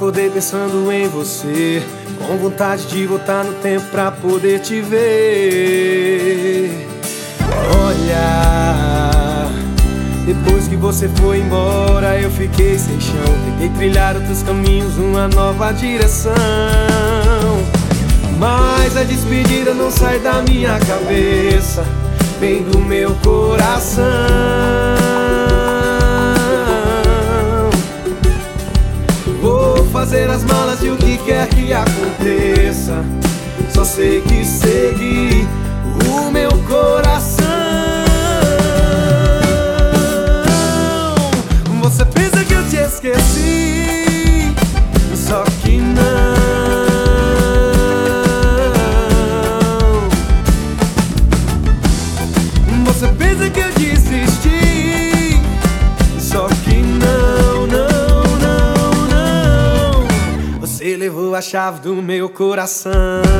acordei pensando em você, com vontade de voltar no tempo pra poder te ver. Olha, depois que você foi embora eu fiquei sem chão. Tentei trilhar outros caminhos, uma nova direção, mas a despedida não sai da minha cabeça, vem do meu coração. Vou fazer as malas e o que quer que aconteça, só sei que segui o meu coração. Você pensa que eu te esqueci, só que não. Você pensa que eu desisti, só que não, não, não, não. Você levou a chave do meu coração.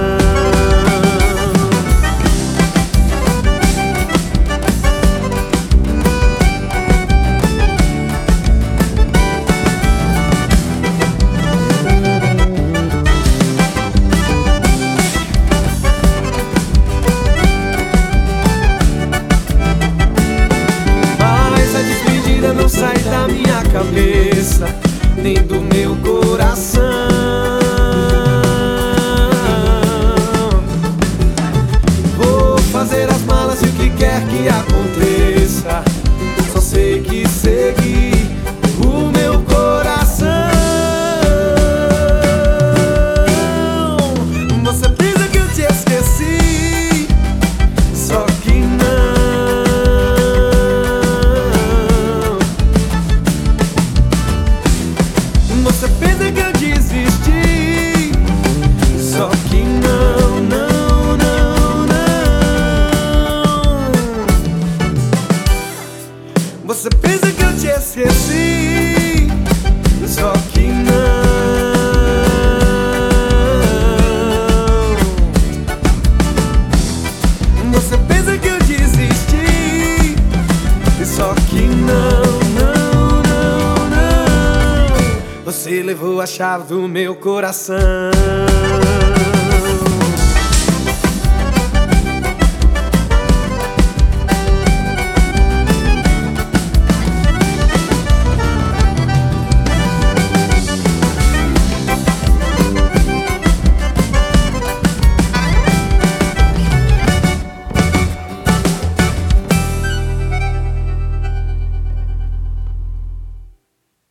Não sai da minha cabeça, nem do meu coração. Vou fazer as malas e o que quer que aconteça, só sei que segui o meu coração. Você pensa que eu te esqueci, só que não. Você pensa que eu desisti, só que não, não, não, não. Você pensa que eu te esqueci, só que não. Você pensa que eu desisti, só que não, não, não, não. Você levou a chave do meu coração.